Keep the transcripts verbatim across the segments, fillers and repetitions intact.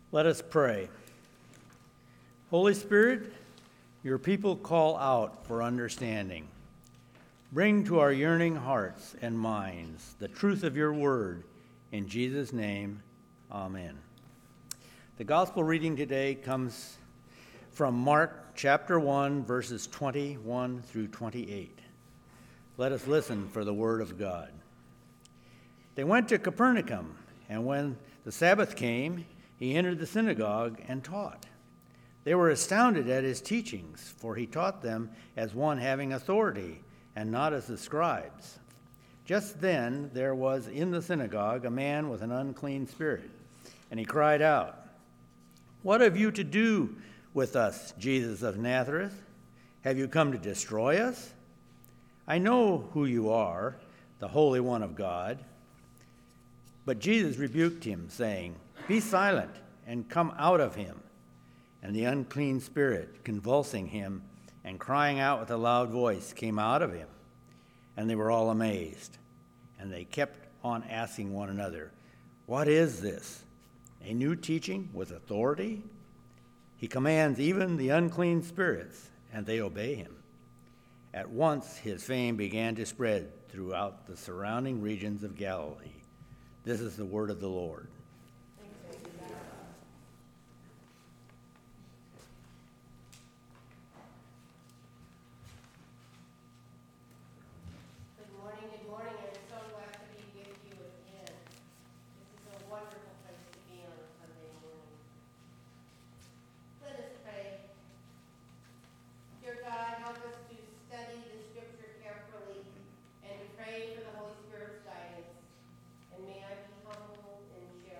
Let us pray. Holy Spirit, your people call out for understanding. Bring to our yearning hearts and minds the truth of your word. In Jesus' name, amen. The gospel reading today comes from Mark chapter one, verses twenty-one through twenty-eight. Let us listen for the word of God. They went to Capernaum, and when the Sabbath came, he entered the synagogue and taught. They were astounded at his teachings, for he taught them as one having authority, and not as the scribes. Just then there was in the synagogue a man with an unclean spirit, and he cried out, "What have you to do with us, Jesus of Nazareth? Have you come to destroy us? I know who you are, the Holy One of God." But Jesus rebuked him, saying, "Be silent and come out of him." And the unclean spirit, convulsing him and crying out with a loud voice, came out of him. And they were all amazed. And they kept on asking one another, "What is this? A new teaching with authority? He commands even the unclean spirits, and they obey him." At once his fame began to spread throughout the surrounding regions of Galilee. This is the word of the Lord. And may I be humble and share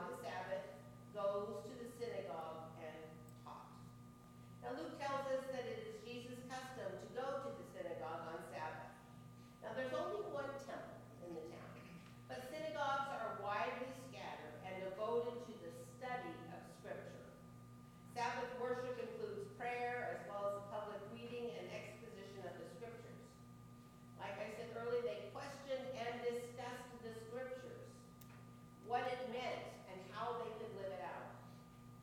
on the Sabbath, goes to the synagogue and taught. Now Luke tells us that it is Jesus' custom to go to the synagogue on Sabbath. Now there's only one temple in the town, but synagogues are widely scattered and devoted to the study of Scripture. Sabbath worship includes prayer as well as public reading and exposition of the Scriptures. Like I said earlier, they questioned and discussed the Scriptures, what it meant and how they could live it out.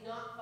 not